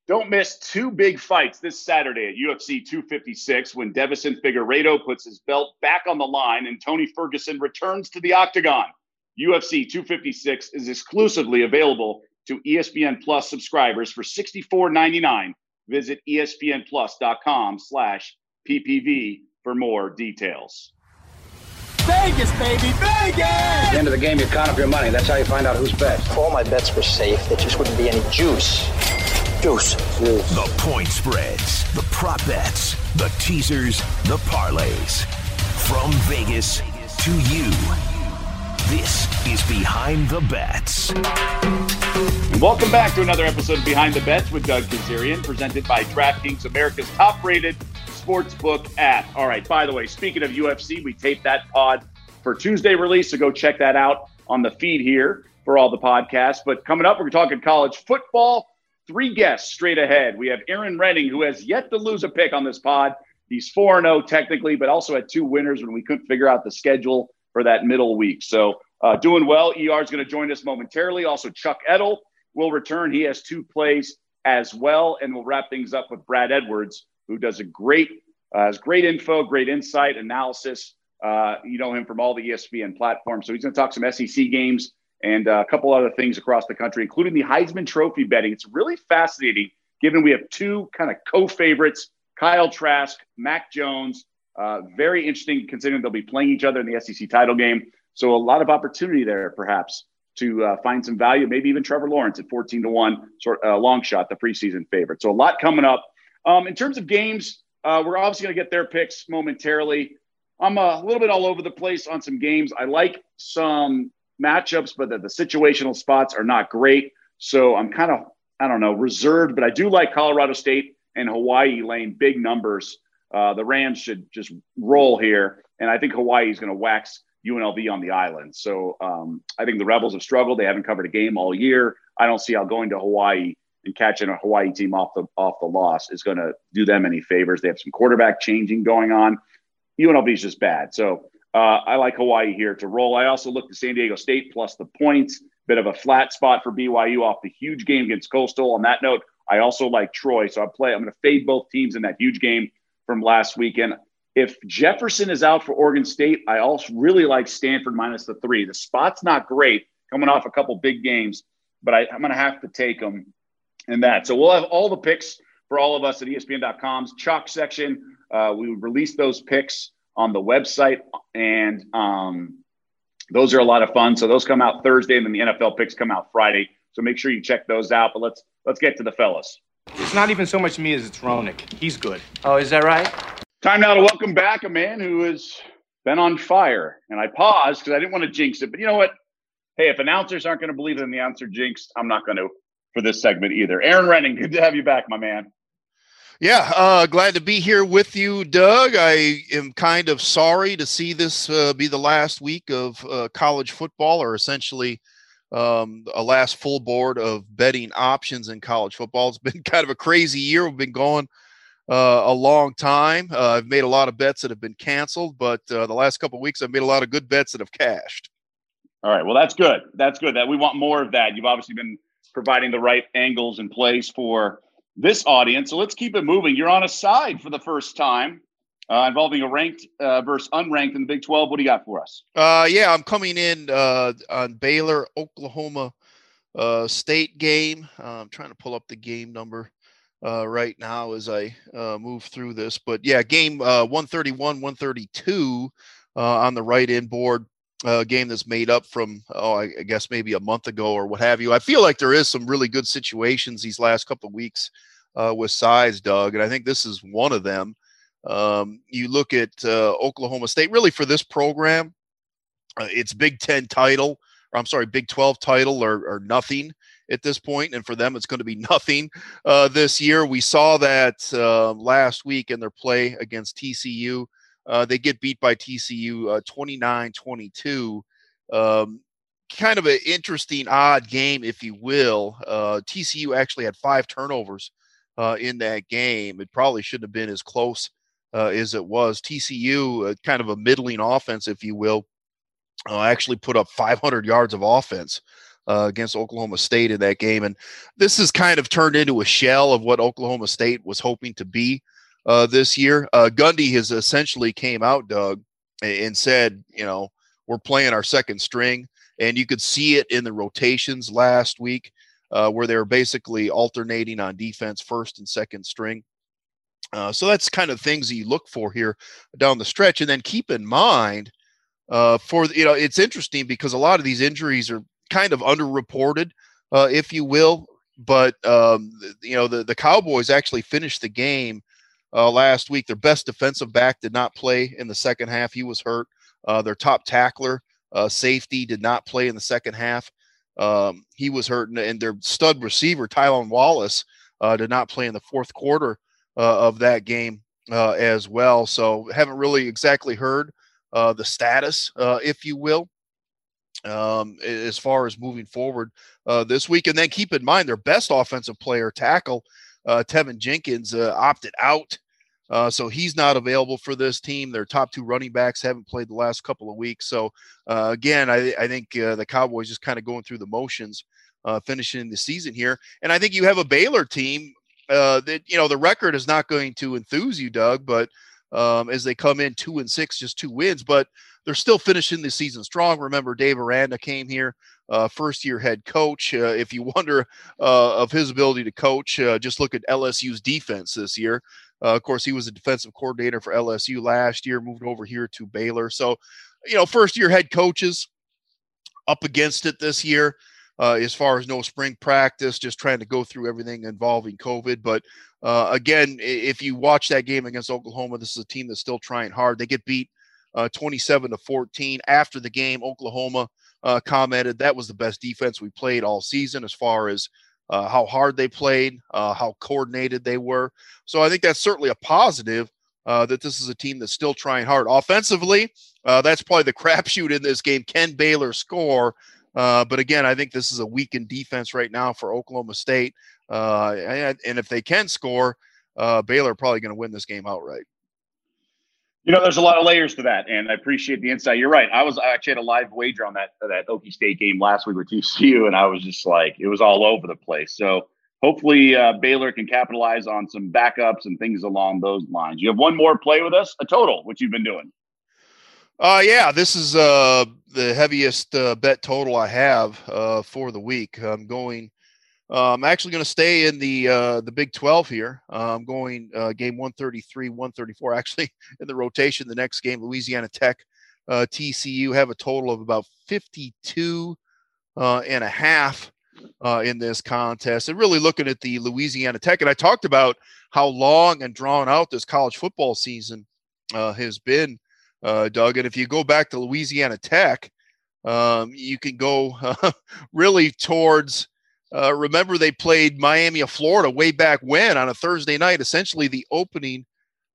Don't miss two big fights this Saturday at UFC 256 when Deiveson Figueiredo puts his belt back on the line and Tony Ferguson returns to the octagon. UFC 256 is exclusively available to ESPN Plus subscribers for $64.99. Visit espnplus.com/PPV for more details. Vegas, baby, Vegas! At the end of the game, you count up your money. That's how you find out who's best. If all my bets were safe, there just wouldn't be any juice. Juice. The point spreads, the prop bets, the teasers, the parlays. From Vegas to you, this is Behind the Bets. And welcome back to another episode of Behind the Bets with Doug Kazarian, presented by DraftKings, America's top-rated sportsbook app. All right, by the way, speaking of UFC, we taped that pod for Tuesday release, so go check that out on the feed here for all the podcasts. But coming up, we're talking college football. 3 guests straight ahead. We have Aaron Renning, who has yet to lose a pick on this pod. He's 4-0 technically, but also had 2 winners when we couldn't figure out the schedule for that middle week. So doing well. ER is going to join us momentarily. Also, Chuck Edel will return. He has 2 plays as well. And we'll wrap things up with Brad Edwards, who does has great info, great insight, analysis. You know him from all the ESPN platforms. So he's going to talk some SEC games and a couple other things across the country, including the Heisman Trophy betting. It's really fascinating, given we have 2 kind of co-favorites, Kyle Trask, Mac Jones. Very interesting, considering they'll be playing each other in the SEC title game. So a lot of opportunity there, perhaps, to find some value. Maybe even Trevor Lawrence at 14-1, long shot, the preseason favorite. So a lot coming up. In terms of games, we're obviously going to get their picks momentarily. I'm a little bit all over the place on some games. I like some matchups, but the situational spots are not great. So I'm kind of, reserved, but I do like Colorado State and Hawaii laying big numbers. The Rams should just roll here. And I think Hawaii is going to wax UNLV on the island. So I think the Rebels have struggled. They haven't covered a game all year. I don't see how going to Hawaii and catching a Hawaii team off the loss is going to do them any favors. They have some quarterback changing going on. UNLV is just bad. So I like Hawaii here to roll. I also look to San Diego State plus the points. Bit of a flat spot for BYU off the huge game against Coastal. On that note, I also like Troy. So I'm going to fade both teams in that huge game from last weekend. If Jefferson is out for Oregon State, I also really like Stanford minus the 3. The spot's not great, coming off a couple big games, but I'm going to have to take them in that. So we'll have all the picks for all of us at ESPN.com's Chalk section. We release those picks on the website, and those are a lot of fun. So those come out Thursday, and then the NFL picks come out Friday. So make sure you check those out. But let's get to the fellas. It's not even so much me as it's Ronick. He's good. Oh, is that right? Time now to welcome back a man who has been on fire. And I paused because I didn't want to jinx it. But you know what? Hey, if announcers aren't going to believe in the answer jinx, I'm not going to for this segment either. Aaron Renning, good to have you back, my man. Yeah, glad to be here with you, Doug. I am kind of sorry to see this be the last week of college football, or essentially a last full board of betting options in college football. It's been kind of a crazy year. We've been going a long time. I've made a lot of bets that have been canceled, but the last couple of weeks I've made a lot of good bets that have cashed. All right, well, that's good. That's good. That we want more of that. You've obviously been providing the right angles and plays for this audience. So let's keep it moving. You're on a side for the first time involving a ranked versus unranked in the Big 12. What do you got for us? Yeah, I'm coming in on Baylor, Oklahoma State game. I'm trying to pull up the game number right now as I move through this. But yeah, game 131, 132 on the right-in board. Game that's made up from, I guess maybe a month ago or what have you. I feel like there is some really good situations these last couple of weeks with size, Doug, and I think this is one of them. You look at Oklahoma State, really for this program, it's Big 10 title, or I'm sorry, Big 12 title or nothing at this point, and for them it's going to be nothing this year. We saw that last week in their play against TCU. They get beat by TCU 29-22. Kind of an interesting, odd game, if you will. TCU actually had 5 turnovers in that game. It probably shouldn't have been as close as it was. TCU, kind of a middling offense, if you will, actually put up 500 yards of offense against Oklahoma State in that game. And this has kind of turned into a shell of what Oklahoma State was hoping to be this year. Gundy has essentially came out, Doug, and said, we're playing our second string. And you could see it in the rotations last week where they were basically alternating on defense, first and second string. So that's kind of things that you look for here down the stretch. And then keep in mind, it's interesting because a lot of these injuries are kind of underreported, if you will. But, the Cowboys actually finished the game last week. Their best defensive back did not play in the second half. He was hurt. Their top tackler, safety, did not play in the second half. He was hurt. And their stud receiver, Tylan Wallace, did not play in the fourth quarter of that game as well. So haven't really exactly heard the status, if you will, as far as moving forward this week. And then keep in mind their best offensive player, tackle, Tevin Jenkins, opted out. So he's not available for this team. Their top two running backs haven't played the last couple of weeks. So again, I think the Cowboys just kind of going through the motions, finishing the season here. And I think you have a Baylor team that, the record is not going to enthuse you, Doug, but as they come in 2-6, just 2 wins, but they're still finishing the season strong. Remember, Dave Aranda came here, first-year head coach. If you wonder of his ability to coach, just look at LSU's defense this year. Of course, he was a defensive coordinator for LSU last year, moved over here to Baylor. So, first-year head coaches up against it this year. As far as no spring practice, just trying to go through everything involving COVID. But again, if you watch that game against Oklahoma, this is a team that's still trying hard. They get beat 27-14. After the game, Oklahoma commented that was the best defense we played all season as far as how hard they played, how coordinated they were. So I think that's certainly a positive that this is a team that's still trying hard. Offensively, that's probably the crapshoot in this game. Can Baylor score? But again, I think this is a weakened defense right now for Oklahoma State. And if they can score, Baylor probably going to win this game outright. There's a lot of layers to that, and I appreciate the insight. You're right. I actually had a live wager on that Okie State game last week with TCU, and I was just like, it was all over the place. So hopefully Baylor can capitalize on some backups and things along those lines. You have one more play with us, a total, which you've been doing. Yeah, this is the heaviest bet total I have for the week. I'm actually going to stay in the Big 12 here. I'm going game 133, 134. Actually, in the rotation, the next game, Louisiana Tech, TCU, have a total of about 52 and a half in this contest. And really looking at the Louisiana Tech, and I talked about how long and drawn out this college football season has been, Doug. And if you go back to Louisiana Tech, you can go really towards remember they played Miami of Florida way back when on a Thursday night, essentially the opening,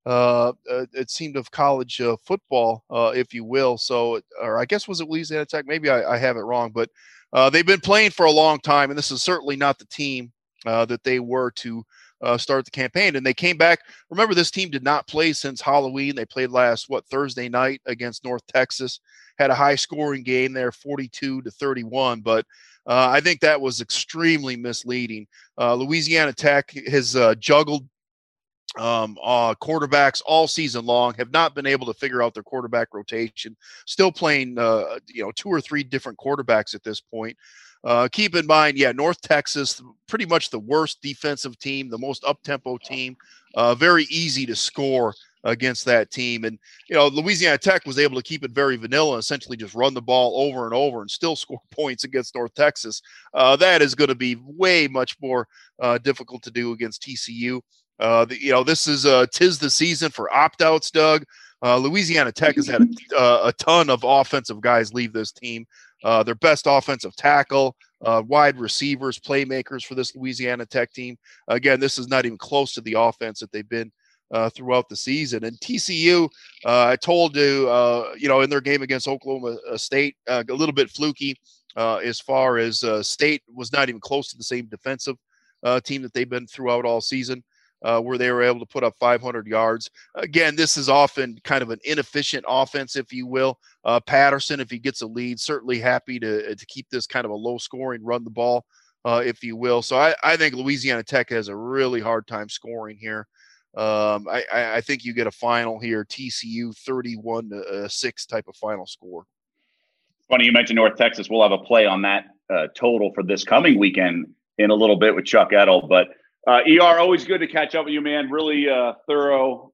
it seemed, of college football, if you will. So, or I guess was it Louisiana Tech? Maybe I have it wrong, but they've been playing for a long time, and this is certainly not the team that they were to start the campaign. And they came back. Remember, this team did not play since Halloween. They played Thursday night against North Texas, had a high scoring game there, 42-31. But I think that was extremely misleading. Louisiana Tech has juggled quarterbacks all season long, have not been able to figure out their quarterback rotation, still playing, 2 or 3 different quarterbacks at this point. Keep in mind, North Texas, pretty much the worst defensive team, the most up-tempo team, very easy to score against that team. And, Louisiana Tech was able to keep it very vanilla and essentially just run the ball over and over and still score points against North Texas. That is going to be way much more difficult to do against TCU. This is 'tis the season for opt-outs, Doug. Louisiana Tech has had a ton of offensive guys leave this team. Their best offensive tackle, wide receivers, playmakers for this Louisiana Tech team. Again, this is not even close to the offense that they've been throughout the season. And TCU, I told you, in their game against Oklahoma State, a little bit fluky as far as State was not even close to the same defensive team that they've been throughout all season. where they were able to put up 500 yards. Again, this is often kind of an inefficient offense, if you will. Patterson, if he gets a lead, certainly happy to keep this kind of a low-scoring, run the ball, if you will. So I think Louisiana Tech has a really hard time scoring here. I think you get a final here, TCU 31-6 type of final score. Funny you mentioned North Texas. We'll have a play on that total for this coming weekend in a little bit with Chuck Edel. But ER, always good to catch up with you, man. Really thorough,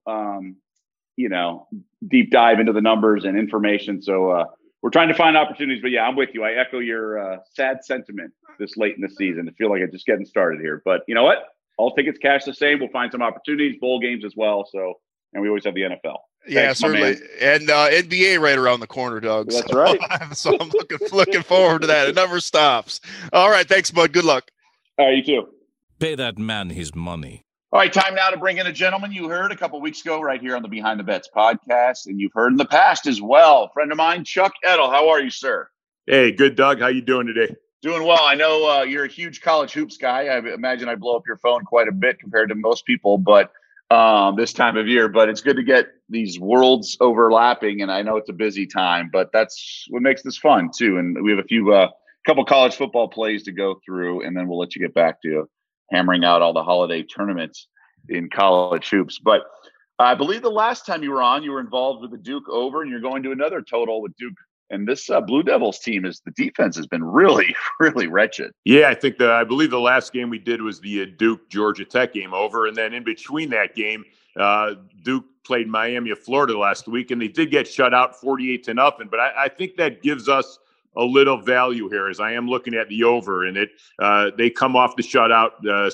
deep dive into the numbers and information. So we're trying to find opportunities. But, yeah, I'm with you. I echo your sad sentiment this late in the season. I feel like it's just getting started here. But you know what? All tickets cash the same. We'll find some opportunities, bowl games as well. So, and we always have the NFL. Yeah, certainly. And NBA right around the corner, Doug. That's right. So I'm looking forward to that. It never stops. All right. Thanks, bud. Good luck. All right, you too. Pay that man his money. All right, time now to bring in a gentleman you heard a couple weeks ago right here on the Behind the Bets podcast, and you've heard in the past as well. Friend of mine, Chuck Edel. How are you, sir? Hey, good, Doug. How you doing today? Doing well. I know you're a huge college hoops guy. I imagine I blow up your phone quite a bit compared to most people, but this time of year. But it's good to get these worlds overlapping, and I know it's a busy time, but that's what makes this fun too. And we have a couple college football plays to go through, and then we'll let you get back to hammering out all the holiday tournaments in college hoops. But I believe the last time you were on, you were involved with the Duke over, and you're going to another total with Duke. And this Blue Devils team the defense has been really, really wretched. Yeah, I believe the last game we did was the Duke Georgia Tech game over. And then in between that game, Duke played Miami of Florida last week, and they did get shut out 48-0. But I think that gives us a little value here as I am looking at the over, and they come off the shutout,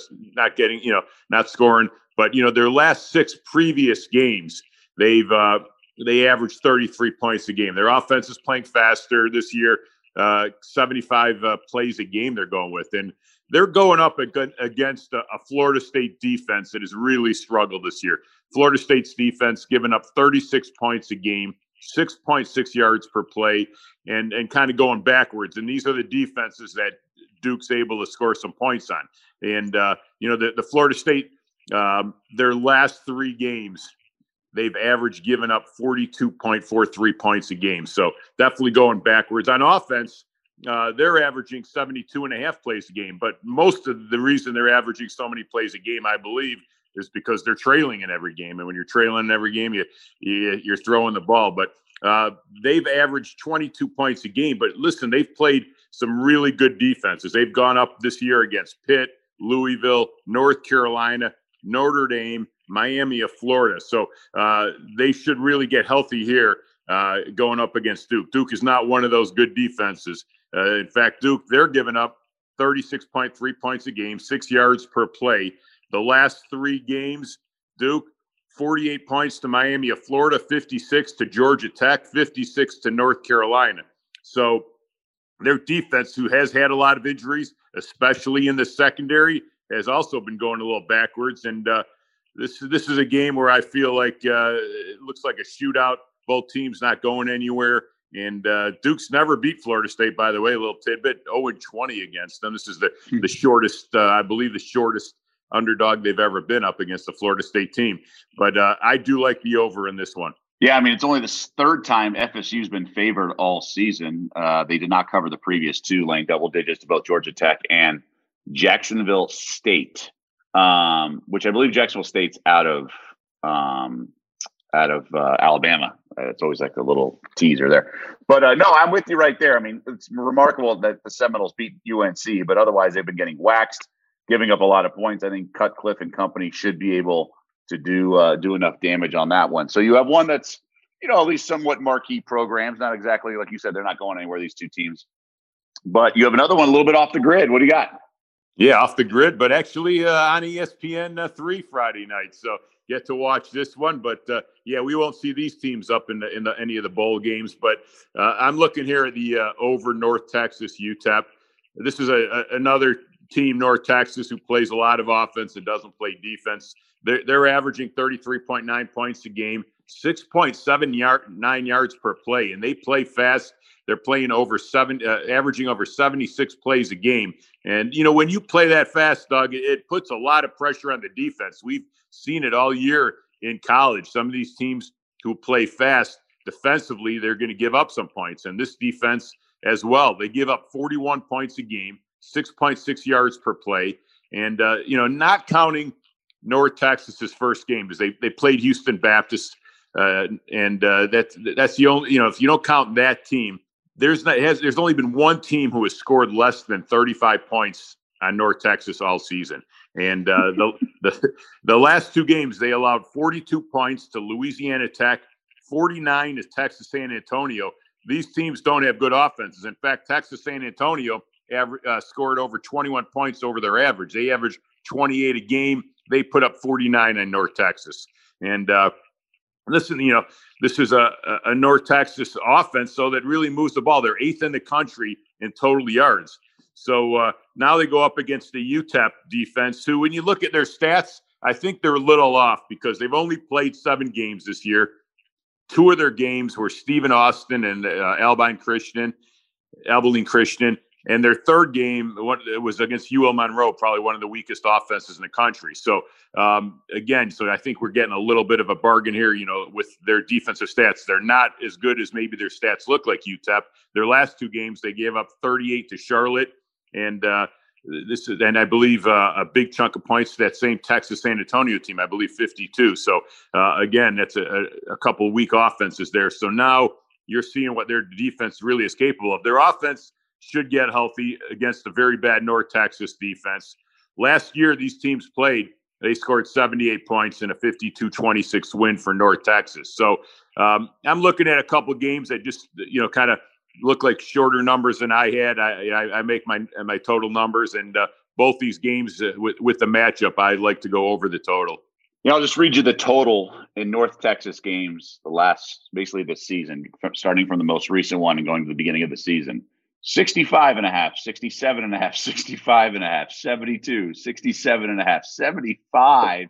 not scoring, but their last 6 previous games, they averaged 33 points a game. Their offense is playing faster this year, 75 plays a game they're going with. And they're going up against a Florida State defense that has really struggled this year. Florida State's defense giving up 36 points a game, 6.6 yards per play, and kind of going backwards. And these are the defenses that Duke's able to score some points on. And, the Florida State, their last 3 games, they've averaged giving up 42.43 points a game. So definitely going backwards. On offense, they're averaging 72.5 plays a game. But most of the reason they're averaging so many plays a game, I believe, is because they're trailing in every game. And when you're trailing in every game, you're throwing the ball. But they've averaged 22 points a game. But listen, they've played some really good defenses. They've gone up this year against Pitt, Louisville, North Carolina, Notre Dame, Miami of Florida. So they should really get healthy here going up against Duke. Duke is not one of those good defenses. In fact, Duke, they're giving up 36.3 points a game, 6 yards per play. The last 3 games, Duke, 48 points to Miami of Florida, 56 to Georgia Tech, 56 to North Carolina. So their defense, who has had a lot of injuries, especially in the secondary, has also been going a little backwards. And this is a game where I feel like it looks like a shootout. Both teams not going anywhere. And Duke's never beat Florida State, by the way, a little tidbit, 0-20 against them. This is the shortest, I believe the shortest underdog they've ever been up against the Florida State team. But I do like the over in this one. Yeah, I mean, it's only the 3rd time FSU's been favored all season. They did not cover the previous 2, laying double digits to both Georgia Tech and Jacksonville State, which I believe Jacksonville State's out of Alabama. It's always like a little teaser there. But no, I'm with you right there. I mean, it's remarkable that the Seminoles beat UNC, but otherwise they've been getting waxed, giving up a lot of points. I think Cutcliffe and company should be able to do enough damage on that one. So you have one that's, at least somewhat marquee programs, not exactly like you said, they're not going anywhere, these 2 teams. But you have another one a little bit off the grid. What do you got? Yeah, off the grid, but actually on ESPN 3 Friday night. So get to watch this one. But we won't see these teams up in any of the bowl games. But I'm looking here at the over North Texas UTEP. This is another team, North Texas, who plays a lot of offense and doesn't play defense. They're averaging 33.9 points a game, 6.9 yards per play, and they play fast. They're playing averaging over 76 plays a game. And, you know, when you play that fast, Doug, it puts a lot of pressure on the defense. We've seen it all year in college. Some of these teams who play fast defensively, they're going to give up some points. And this defense as well, they give up 41 points a game, 6.6 yards per play. And, you know, not counting North Texas's first game, because they played Houston Baptist. That's the only, you know, if you don't count that team, there's only been one team who has scored less than 35 points on North Texas all season. And the last two games, they allowed 42 points to Louisiana Tech, 49 to Texas San Antonio. These teams don't have good offenses. In fact, Texas San Antonio scored over 21 points over their average. They average 28 a game. They put up 49 on North Texas. And listen, you know, this is a North Texas offense, so that really moves the ball. They're 8th in the country in total yards. So now they go up against the UTEP defense, who, when you look at their stats, I think they're a little off because they've only played 7 games this year. 2 of their games were Stephen Austin and Abilene Christian. And their third game was against UL Monroe, probably one of the weakest offenses in the country. So, again, I think we're getting a little bit of a bargain here, you know, with their defensive stats. They're not as good as maybe their stats look like UTEP. Their last 2 games, they gave up 38 to Charlotte. And I believe a big chunk of points to that same Texas San Antonio team, I believe 52. So, again, that's a couple of weak offenses there. So now you're seeing what their defense really is capable of. Their offense should get healthy against a very bad North Texas defense. Last year, these teams played. They scored 78 points in a 52-26 win for North Texas. So I'm looking at a couple of games that just, you know, kind of look like shorter numbers than I had. I make my total numbers, and both these games with the matchup, I'd like to go over the total. Yeah, I'll just read you the total in North Texas games, basically this season, starting from the most recent one and going to the beginning of the season. 65.5, 67.5, 65.5, 72, 67.5, 75,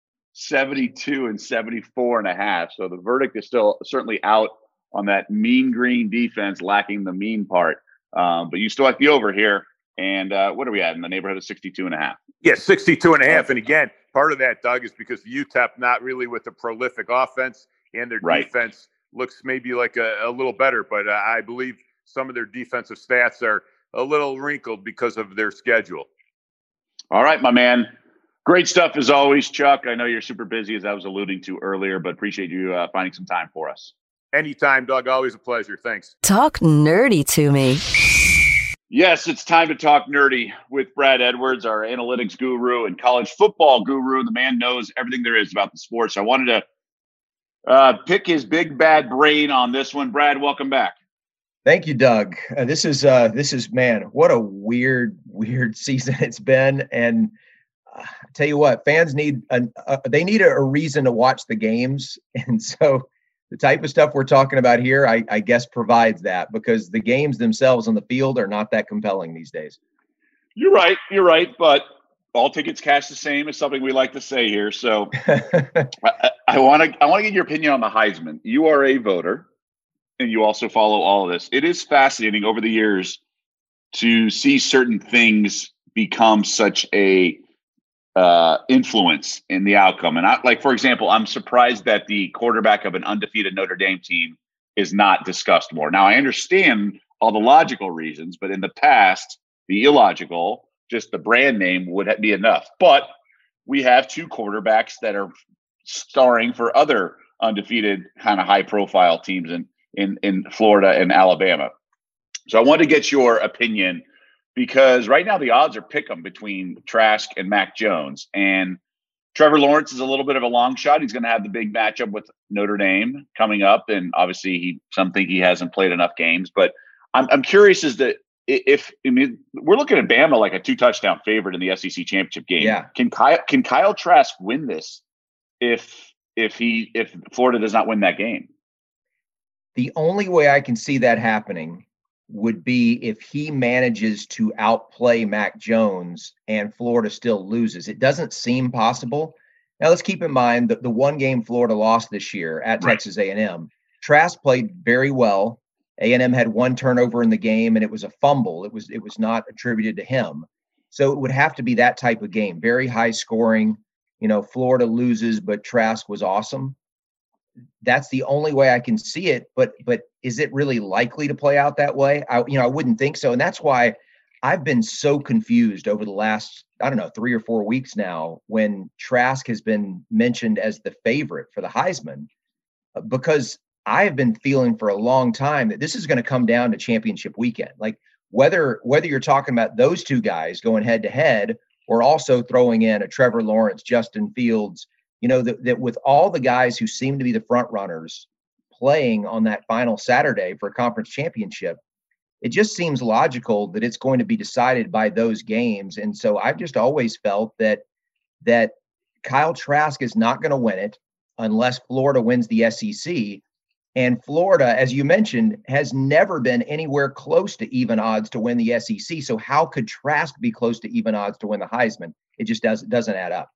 72, and 74.5. So the verdict is still certainly out on that mean green defense, lacking the mean part. But you still like the over here. And what are we at in the neighborhood of 62.5? Yeah, 62.5. And again, part of that, Doug, is because UTEP not really with a prolific offense, and their defense looks maybe like a little better. But I believe some of their defensive stats are a little wrinkled because of their schedule. All right, my man. Great stuff as always, Chuck. I know you're super busy, as I was alluding to earlier, but appreciate you finding some time for us. Anytime, Doug. Always a pleasure. Thanks. Talk nerdy to me. Yes, it's time to talk nerdy with Brad Edwards, our analytics guru and college football guru. The man knows everything there is about the sports. I wanted to pick his big bad brain on this one. Brad, welcome back. Thank you, Doug. This is man, what a weird season it's been. And I tell you what, fans need a reason to watch the games. And so the type of stuff we're talking about here, I guess, provides that, because the games themselves on the field are not that compelling these days. You're right. But all tickets cash the same is something we like to say here. So I want to get your opinion on the Heisman. You are a voter, and you also follow all of this. It is fascinating over the years to see certain things become such a influence in the outcome. And for example, I'm surprised that the quarterback of an undefeated Notre Dame team is not discussed more. Now, I understand all the logical reasons, but in the past, the illogical, just the brand name would be enough. But we have 2 quarterbacks that are starring for other undefeated kind of high profile teams in Florida and Alabama. So I want to get your opinion, because right now the odds are pick 'em between Trask and Mac Jones. And Trevor Lawrence is a little bit of a long shot. He's going to have the big matchup with Notre Dame coming up. And obviously some think he hasn't played enough games. But I'm curious as to we're looking at Bama like a 2-touchdown favorite in the SEC championship game. Yeah. Can Kyle Trask win this if Florida does not win that game? The only way I can see that happening would be if he manages to outplay Mac Jones and Florida still loses. It doesn't seem possible. Now, let's keep in mind that the one game Florida lost this year at Texas A&M, Trask played very well. A&M had one turnover in the game, and it was a fumble. It was not attributed to him. So it would have to be that type of game, very high scoring. Florida loses, but Trask was awesome. That's the only way I can see it. But is it really likely to play out that way? I wouldn't think so. And that's why I've been so confused over the last, 3 or 4 weeks now when Trask has been mentioned as the favorite for the Heisman, because I have been feeling for a long time that this is going to come down to championship weekend. Like whether you're talking about those two guys going head to head or also throwing in a Trevor Lawrence, Justin Fields, that with all the guys who seem to be the front runners playing on that final Saturday for a conference championship, it just seems logical that it's going to be decided by those games. And so I've just always felt that Kyle Trask is not going to win it unless Florida wins the SEC. And Florida, as you mentioned, has never been anywhere close to even odds to win the SEC. So how could Trask be close to even odds to win the Heisman? It just doesn't add up.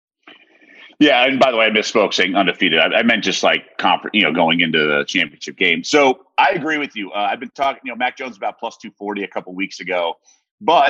Yeah, and by the way, I misspoke saying undefeated. I meant just like going into the championship game. So I agree with you. I've been talking, Mac Jones about plus 240 a couple weeks ago. But,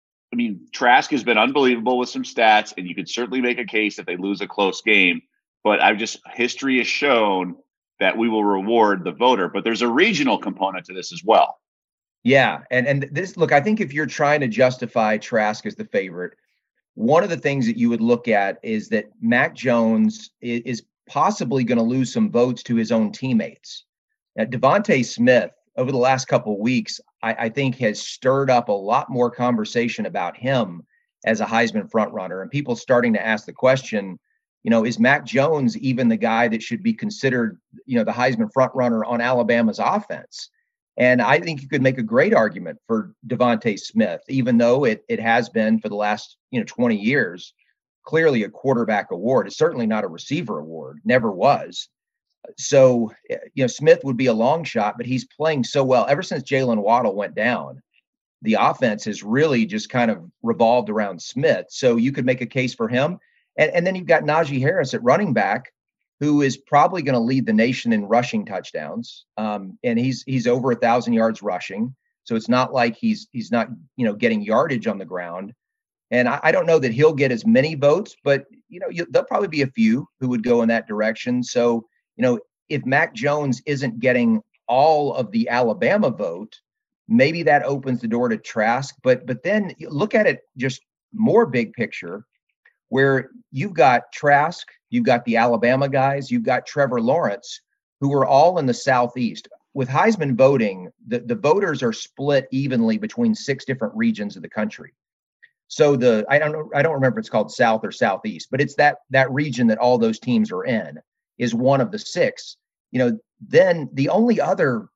Trask has been unbelievable with some stats, and you could certainly make a case if they lose a close game. But history has shown that we will reward the voter. But there's a regional component to this as well. Yeah, and this, look, I think if you're trying to justify Trask as the favorite, one of the things that you would look at is that Mac Jones is possibly going to lose some votes to his own teammates. Now, Devontae Smith, over the last couple of weeks, I think has stirred up a lot more conversation about him as a Heisman frontrunner, and people starting to ask the question, is Mac Jones even the guy that should be considered, the Heisman frontrunner on Alabama's offense? And I think you could make a great argument for Devontae Smith, even though it has been for the last 20 years, clearly a quarterback award. It's certainly not a receiver award, never was. So, Smith would be a long shot, but he's playing so well. Ever since Jalen Waddle went down, the offense has really just kind of revolved around Smith. So you could make a case for him. And then you've got Najee Harris at running back, who is probably going to lead the nation in rushing touchdowns. And he's over 1,000 yards rushing. So it's not like he's not, getting yardage on the ground. And I don't know that he'll get as many votes, but, there'll probably be a few who would go in that direction. So, if Mac Jones isn't getting all of the Alabama vote, maybe that opens the door to Trask. But then you look at it just more big picture, where you've got Trask, you've got the Alabama guys, you've got Trevor Lawrence, who are all in the Southeast. With Heisman voting, the voters are split evenly between 6 different regions of the country. So I don't remember if it's called South or Southeast, but it's that region that all those teams are in is one of the 6. Then the only other,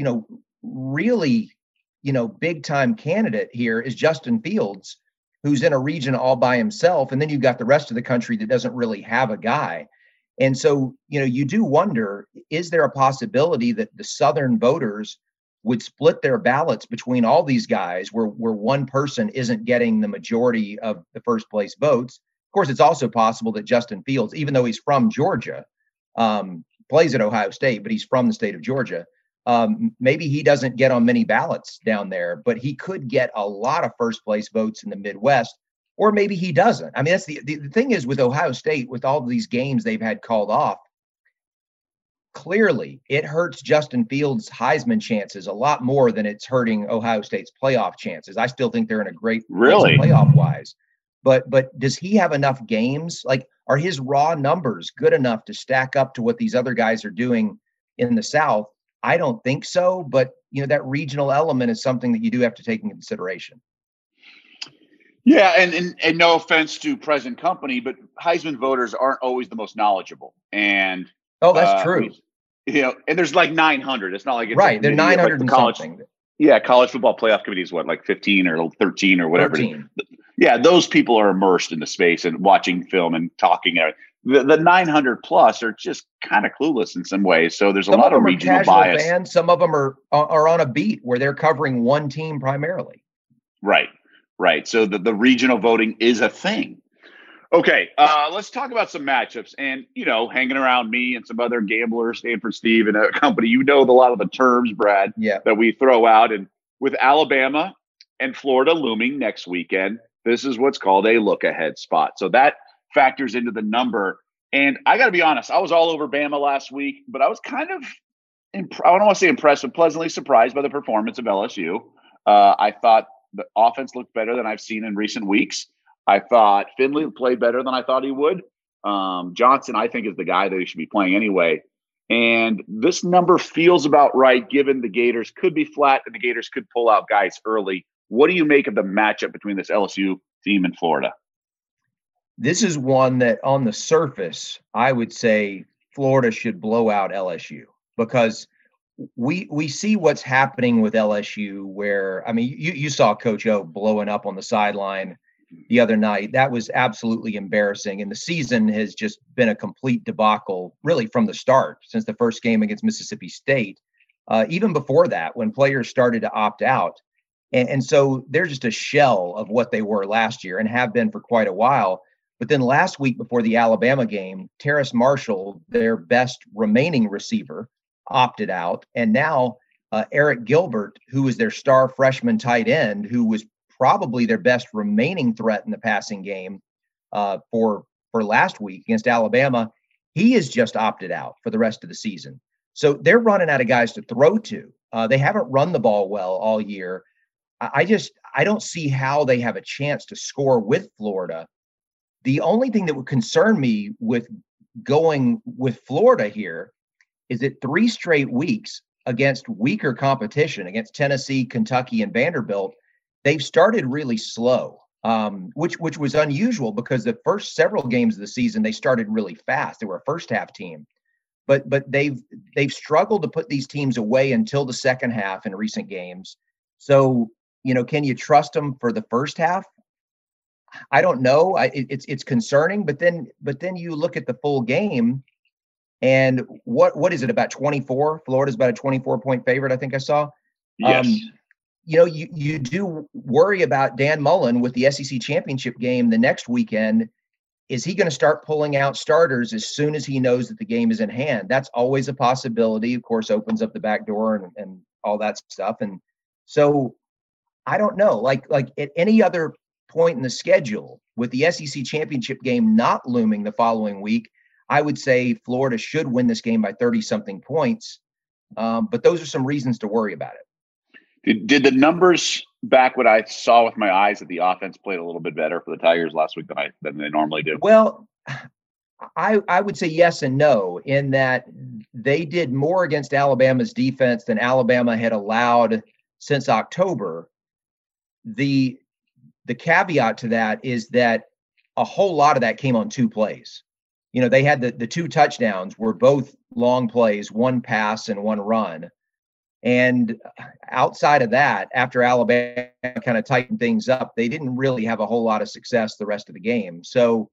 really, big time candidate here is Justin Fields, who's in a region all by himself. And then you've got the rest of the country that doesn't really have a guy. And so, you do wonder, is there a possibility that the Southern voters would split their ballots between all these guys where one person isn't getting the majority of the first place votes? Of course, it's also possible that Justin Fields, even though he's from Georgia, plays at Ohio State, but he's from the state of Georgia. Maybe he doesn't get on many ballots down there, but he could get a lot of first place votes in the Midwest, or maybe he doesn't. That's the thing is with Ohio State, with all these games they've had called off, clearly it hurts Justin Fields' Heisman chances a lot more than it's hurting Ohio State's playoff chances. I still think they're in a great place playoff wise, but does he have enough games? Like, are his raw numbers good enough to stack up to what these other guys are doing in the South? I don't think so, but that regional element is something that you do have to take in consideration. Yeah, and no offense to present company, but Heisman voters aren't always the most knowledgeable. And that's true. And there's like 900. It's not like it's right. They're 900 and something. Yeah, college football playoff committee is what, like 15 or 13 or whatever. 13. Yeah, those people are immersed in the space and watching film and talking. The 900 plus are just kind of clueless in some ways. So there's a lot of regional bias. Fans. Some of them are on a beat where they're covering one team primarily. Right. So the regional voting is a thing. Okay, let's talk about some matchups. And, hanging around me and some other gamblers, Stanford Steve and a company, a lot of the terms, Brad, that we throw out. And with Alabama and Florida looming next weekend, this is what's called a look-ahead spot. So that factors into the number. And I got to be honest, I was all over Bama last week, but I was kind of, I don't want to say impressed, but pleasantly surprised by the performance of LSU. I thought the offense looked better than I've seen in recent weeks. I thought Finley played better than I thought he would. Johnson, I think, is the guy that he should be playing anyway. And this number feels about right, given the Gators could be flat and the Gators could pull out guys early. What do you make of the matchup between this LSU team and Florida? This is one that on the surface, I would say Florida should blow out LSU, because we see what's happening with LSU where, you saw Coach O blowing up on the sideline the other night. That was absolutely embarrassing. And the season has just been a complete debacle, really, from the start, since the first game against Mississippi State. Even before that, when players started to opt out. And so they're just a shell of what they were last year and have been for quite a while. But then last week before the Alabama game, Terrace Marshall, their best remaining receiver, opted out. And now Eric Gilbert, who was their star freshman tight end, who was probably their best remaining threat in the passing game for last week against Alabama, he has just opted out for the rest of the season. So they're running out of guys to throw to. They haven't run the ball well all year. I don't see how they have a chance to score with Florida. The only thing that would concern me with going with Florida here is that 3 straight weeks against weaker competition, against Tennessee, Kentucky, and Vanderbilt, they've started really slow, which was unusual because the first several games of the season, they started really fast. They were a first half team, but they've struggled to put these teams away until the second half in recent games. So, can you trust them for the first half? I don't know. It's concerning, but then you look at the full game, and what is it, about 24? Florida's about a 24-point favorite, I think I saw. Yes. You do worry about Dan Mullen with the SEC championship game the next weekend. Is he going to start pulling out starters as soon as he knows that the game is in hand? That's always a possibility. Of course, opens up the back door and all that stuff. And so I don't know, like at any other point in the schedule, with the SEC championship game not looming the following week, I would say Florida should win this game by 30-something points. But those are some reasons to worry about it. Did the numbers back what I saw with my eyes, that the offense played a little bit better for the Tigers last week than they normally do? Well, I would say yes and no, in that they did more against Alabama's defense than Alabama had allowed since October. The caveat to that is that a whole lot of that came on 2 plays. They had the 2 touchdowns were both long plays, 1 pass and 1 run. And outside of that, after Alabama kind of tightened things up, they didn't really have a whole lot of success the rest of the game. So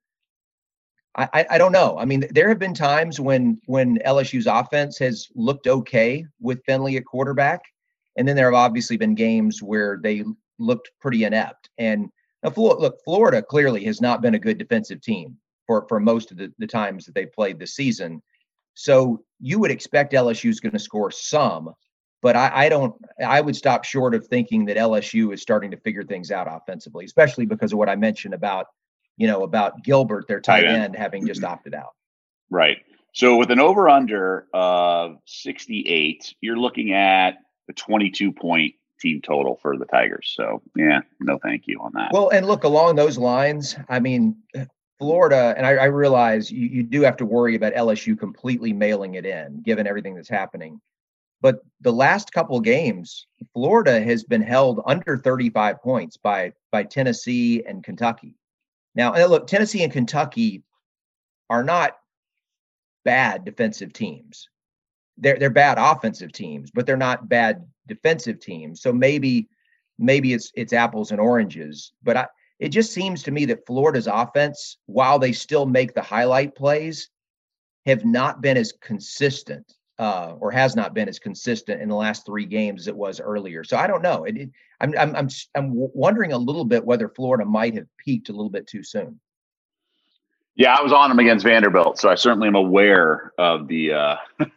I don't know. There have been times when LSU's offense has looked okay with Finley at quarterback. And then there have obviously been games where they looked pretty inept. And Florida clearly has not been a good defensive team for most of the times that they played this season. So you would expect LSU is going to score some. But I would stop short of thinking that LSU is starting to figure things out offensively, especially because of what I mentioned about Gilbert, their tight end, having just opted out. Right. So with an over-under of 68, you're looking at a 22-point team total for the Tigers. So, yeah, no thank you on that. Well, and look, along those lines, Florida, and I realize you do have to worry about LSU completely mailing it in, given everything that's happening. But the last couple of games, Florida has been held under 35 points by Tennessee and Kentucky. Now, and look, Tennessee and Kentucky are not bad defensive teams. They're bad offensive teams, but they're not bad defensive teams. So maybe it's apples and oranges. But it just seems to me that Florida's offense, while they still make the highlight plays, have not been as consistent. Or has not been as consistent in the last 3 games as it was earlier. So I don't know. I'm wondering a little bit whether Florida might have peaked a little bit too soon. Yeah, I was on them against Vanderbilt, so I certainly am aware of the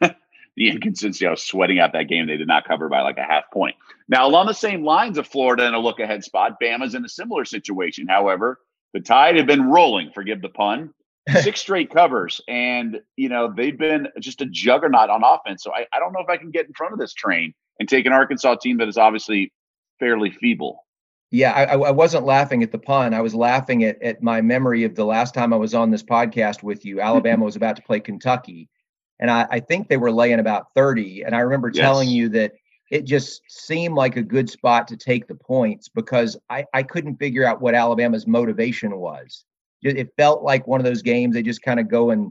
the inconsistency. I was sweating out that game. They did not cover by like a half point. Now, along the same lines of Florida in a look-ahead spot, Bama's in a similar situation. However, the Tide have been rolling, forgive the pun, 6 straight covers, and, they've been just a juggernaut on offense. So I don't know if I can get in front of this train and take an Arkansas team that is obviously fairly feeble. Yeah, I wasn't laughing at the pun. I was laughing at my memory of the last time I was on this podcast with you. Alabama was about to play Kentucky, and I think they were laying about 30. And I remember telling you that it just seemed like a good spot to take the points because I couldn't figure out what Alabama's motivation was. It felt like one of those games they just kind of go and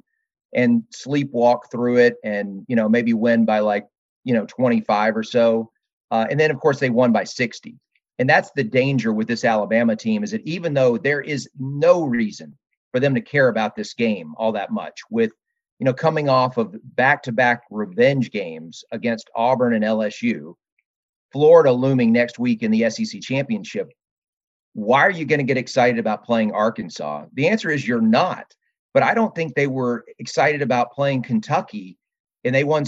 sleepwalk through it and, maybe win by 25 or so. And then, of course, they won by 60. And that's the danger with this Alabama team is that even though there is no reason for them to care about this game all that much with, coming off of back-to-back revenge games against Auburn and LSU, Florida looming next week in the SEC championship, why are you going to get excited about playing Arkansas? The answer is you're not. But I don't think they were excited about playing Kentucky, and they won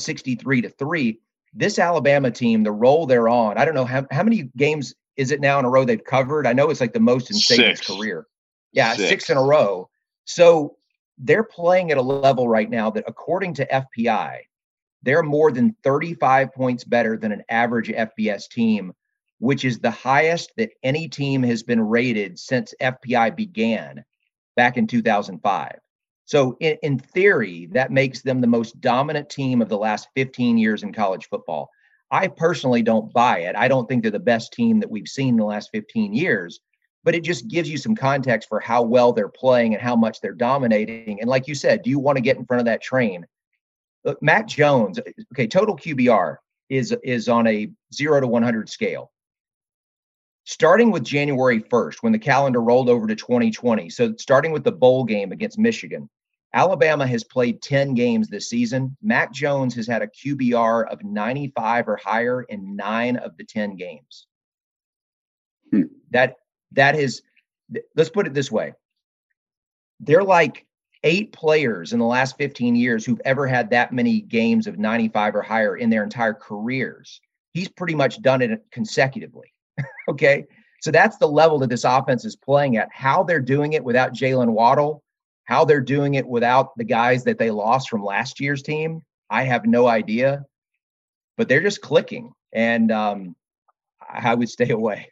63-3. This Alabama team, the role they're on, I don't know how many games is it now in a row they've covered? I know it's like the most in Saban's career. Yeah, 6 in a row. So they're playing at a level right now that according to FPI, they're more than 35 points better than an average FBS team, which is the highest that any team has been rated since FPI began back in 2005. So in theory, that makes them the most dominant team of the last 15 years in college football. I personally don't buy it. I don't think they're the best team that we've seen in the last 15 years, but it just gives you some context for how well they're playing and how much they're dominating. And like you said, do you want to get in front of that train? Look, Mac Jones, okay, total QBR is on a 0 to 100 scale. Starting with January 1st, when the calendar rolled over to 2020, so starting with the bowl game against Michigan, Alabama has played 10 games this season. Mac Jones has had a QBR of 95 or higher in 9 of the 10 games. That is, let's put it this way. They're like 8 players in the last 15 years who've ever had that many games of 95 or higher in their entire careers. He's pretty much done it consecutively. Okay. So that's the level that this offense is playing at. How they're doing it without Jalen Waddle, how they're doing it without the guys that they lost from last year's team, I have no idea. But they're just clicking. And I would stay away.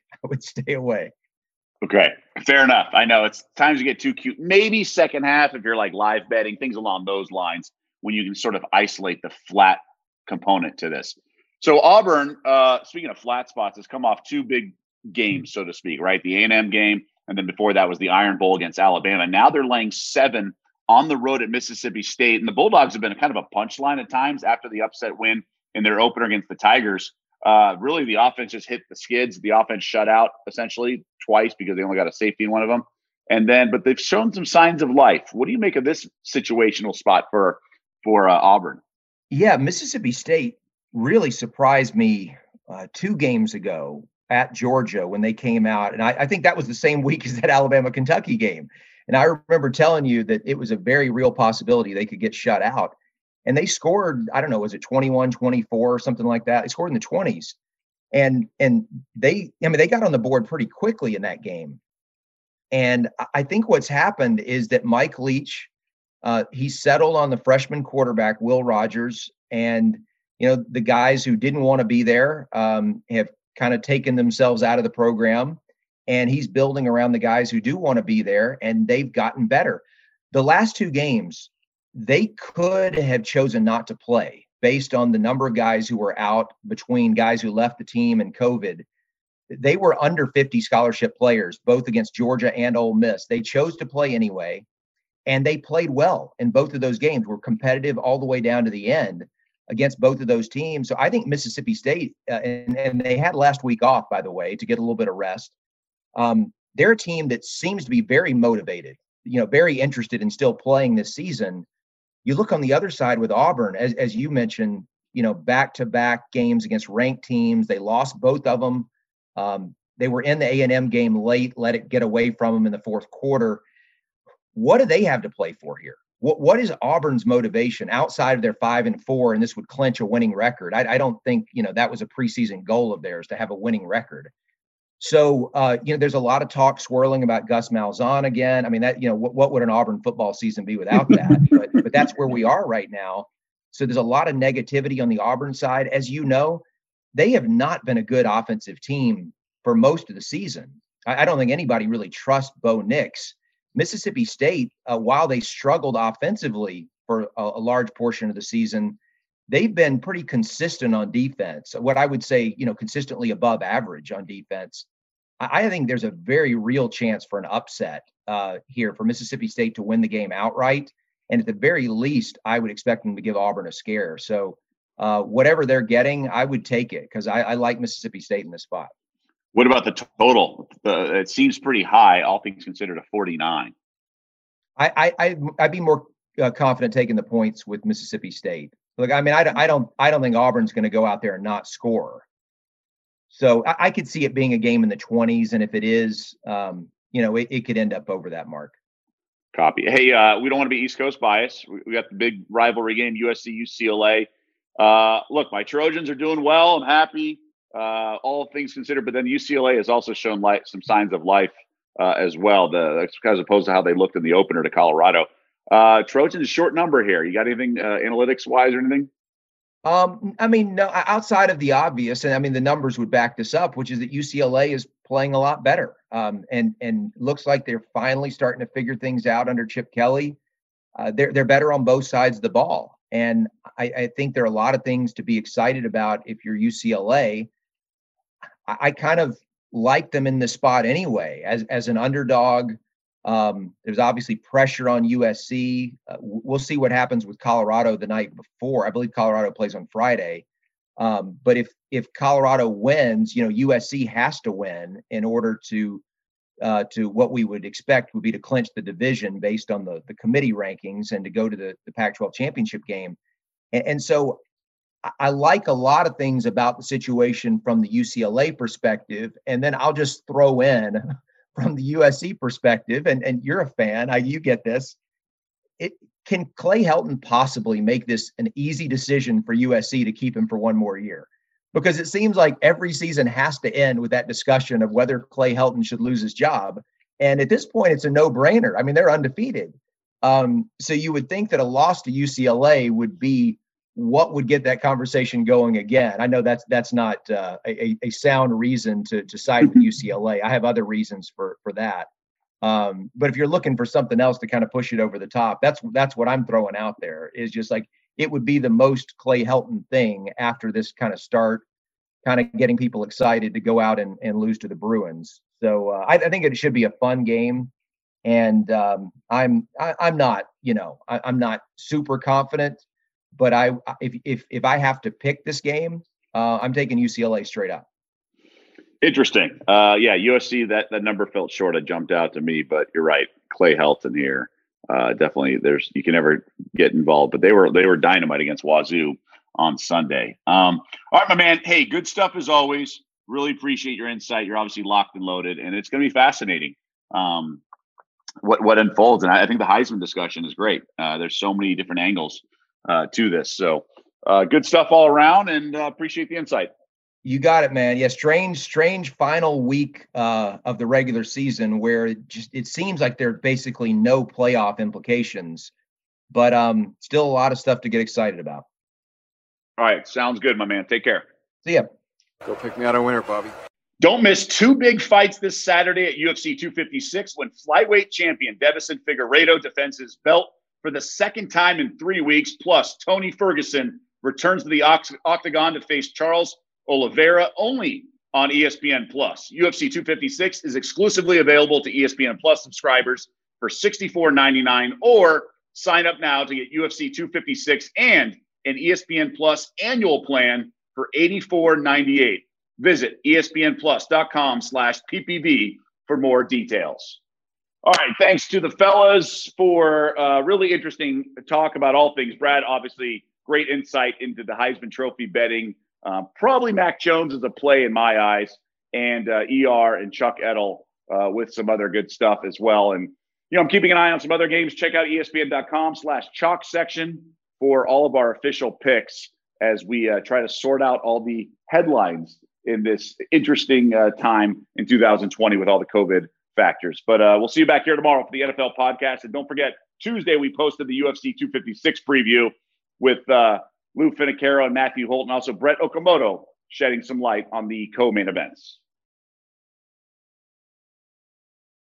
Okay, fair enough. I know it's times to get too cute. Maybe second half if you're like live betting, things along those lines, when you can sort of isolate the flat component to this. So Auburn, speaking of flat spots, has come off 2 big games, so to speak, right? The A&M game, and then before that was the Iron Bowl against Alabama. Now they're laying 7 on the road at Mississippi State. And the Bulldogs have been kind of a punchline at times after the upset win in their opener against the Tigers. Really, the offense just hit the skids. The offense shut out essentially twice because they only got a safety in one of them. But they've shown some signs of life. What do you make of this situational spot for Auburn? Yeah, Mississippi State really surprised me 2 games ago at Georgia when they came out. And I think that was the same week as that Alabama-Kentucky game. And I remember telling you that it was a very real possibility they could get shut out. And they scored, I don't know, was it 21, 24 or something like that? They scored in the 20s. And they got on the board pretty quickly in that game. And I think what's happened is that Mike Leach, he settled on the freshman quarterback, Will Rogers, and the guys who didn't want to be there have kind of taken themselves out of the program, and he's building around the guys who do want to be there, and they've gotten better. The last 2 games, they could have chosen not to play based on the number of guys who were out between guys who left the team and COVID. They were under 50 scholarship players, both against Georgia and Ole Miss. They chose to play anyway, and they played well in both of those games, were competitive all the way down to the end against both of those teams. So I think Mississippi State, and they had last week off, by the way, to get a little bit of rest. They're a team that seems to be very motivated, very interested in still playing this season. You look on the other side with Auburn, as you mentioned, back-to-back games against ranked teams. They lost both of them. They were in the A&M game late, let it get away from them in the fourth quarter. what do they have to play for here? What is Auburn's motivation outside of their 5-4, and this would clinch a winning record? I don't think, that was a preseason goal of theirs to have a winning record. So, there's a lot of talk swirling about Gus Malzahn again. I mean, that, what would an Auburn football season be without that? But that's where we are right now. So there's a lot of negativity on the Auburn side. As you know, they have not been a good offensive team for most of the season. I don't think anybody really trusts Bo Nix. Mississippi State, while they struggled offensively for a large portion of the season, they've been pretty consistent on defense. What I would say, consistently above average on defense. I think there's a very real chance for an upset here for Mississippi State to win the game outright. And at the very least, I would expect them to give Auburn a scare. So whatever they're getting, I would take it because I like Mississippi State in this spot. What about the total? It seems pretty high, all things considered, a 49. I'd be more confident taking the points with Mississippi State. Look, I mean, I don't think Auburn's going to go out there and not score. So I could see it being a game in the 20s, and if it is, it could end up over that mark. Copy. Hey, we don't want to be East Coast biased. We got the big rivalry game, USC UCLA. Look, my Trojans are doing well. I'm happy. All things considered, but then UCLA has also shown some signs of life as well, as opposed to how they looked in the opener to Colorado. Trojans short number here. You got anything analytics wise or anything? I mean, no, outside of the obvious, and I mean the numbers would back this up, which is that UCLA is playing a lot better, and looks like they're finally starting to figure things out under Chip Kelly. They're better on both sides of the ball, and I think there are a lot of things to be excited about if you're UCLA. I kind of like them in this spot anyway, as an underdog. There's obviously pressure on USC. We'll see what happens with Colorado the night before. I believe Colorado plays on Friday. But if Colorado wins, USC has to win in order to what we would expect would be to clinch the division based on the committee rankings and to go to the Pac-12 championship game. And so I like a lot of things about the situation from the UCLA perspective. And then I'll just throw in from the USC perspective, and you're a fan, you get this. Can Clay Helton possibly make this an easy decision for USC to keep him for one more year? Because it seems like every season has to end with that discussion of whether Clay Helton should lose his job. And at this point, it's a no-brainer. I mean, they're undefeated. So you would think that a loss to UCLA would be what would get that conversation going again. I know that's not a sound reason to side with UCLA. I have other reasons for that. But if you're looking for something else to kind of push it over the top, that's what I'm throwing out there, is just like it would be the most Clay Helton thing after this kind of start, kind of getting people excited to go out and lose to the Bruins. So I think it should be a fun game. And I'm not super confident. But if I have to pick this game, I'm taking UCLA straight up. Interesting. USC, that number felt short. It jumped out to me, but you're right. Clay Helton here. Definitely you can never get involved, but they were dynamite against Wazoo on Sunday. All right, my man. Hey, good stuff as always. Really appreciate your insight. You're obviously locked and loaded, and it's going to be fascinating. What unfolds. And I think the Heisman discussion is great. There's so many different angles to this. So good stuff all around, and appreciate the insight. You got it, man. Yeah, strange final week of the regular season where it seems like there are basically no playoff implications, but still a lot of stuff to get excited about. All right, sounds good, my man. Take care. See ya. Go pick me out a winner, Bobby. Don't miss two big fights this Saturday at UFC 256 when flyweight champion Deiveson Figueiredo defends his belt for the second time in 3 weeks. Plus, Tony Ferguson returns to the octagon to face Charles Oliveira only on ESPN+. UFC 256 is exclusively available to ESPN Plus subscribers for $64.99, or sign up now to get UFC 256 and an ESPN Plus annual plan for $84.98. Visit ESPNplus.com/PPV for more details. All right, thanks to the fellas for really interesting talk about all things. Brad, obviously, great insight into the Heisman Trophy betting. Probably Mac Jones is a play in my eyes, and ER and Chuck Edel with some other good stuff as well. And, I'm keeping an eye on some other games. Check out ESPN.com/chalk section for all of our official picks as we try to sort out all the headlines in this interesting time in 2020 with all the COVID factors. But we'll see you back here tomorrow for the NFL podcast. And don't forget, Tuesday we posted the UFC 256 preview with Lou Finicaro and Matthew Holt, and also Brett Okamoto shedding some light on the co-main events.